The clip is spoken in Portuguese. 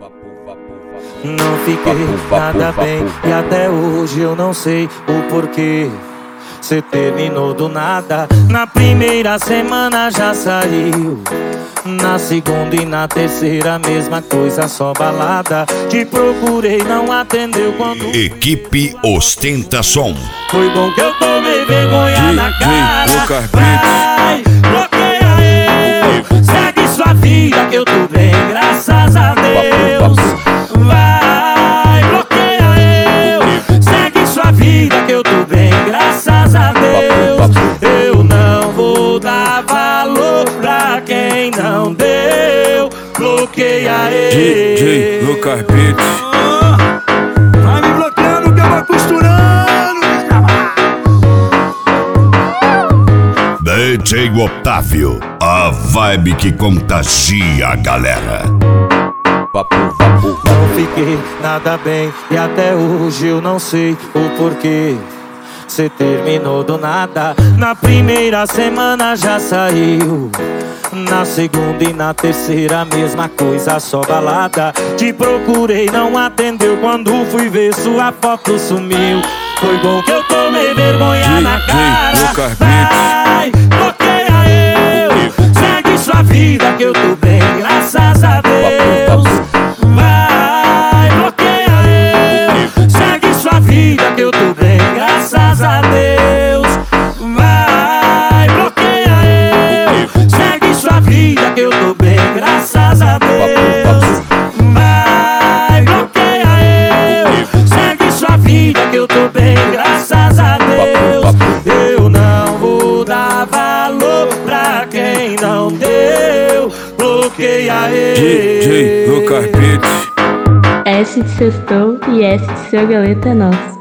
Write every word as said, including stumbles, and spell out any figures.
Não fiquei nada bem e até hoje eu não sei o porquê. Cê terminou do nada, na primeira semana já saiu. Na segunda e na terceira mesma coisa, só balada. Te procurei, não atendeu quando... Equipe Ostentação. Foi bom que eu tomei vergonha na cara. Vai, bloqueia eu, segue sua vida que eu tô bem, graças a Deus. Vai, bloqueia eu, segue sua vida que eu tô bem, graças a Deus. Eu não vou dar valor pra quem não deu. Bloqueia eu. D J Lucas Beats. Vai me bloqueando que eu vou costurando. D J Otávio, a vibe que contagia a galera. Não fiquei nada bem e até hoje eu não sei o porquê. Cê terminou do nada, na primeira semana já saiu. Na segunda e na terceira mesma coisa, só balada. Te procurei, não atendeu, quando fui ver sua foto sumiu. Foi bom que eu tomei vergonha na cara. Vai, bloqueia eu, segue sua vida que eu tô bem, graças a Deus. Vai, bloqueia eu, segue sua vida que eu tô bem, graças a Deus. Vai, bloqueia eu, segue sua vida que eu tô bem, graças a Deus. Vai, bloqueia eu, segue sua vida que eu tô bem, graças a Deus. Eu não vou dar valor pra quem não deu. Bloqueia eu. D J Lucas Beats. S de sextou e S de seu galeta é nosso.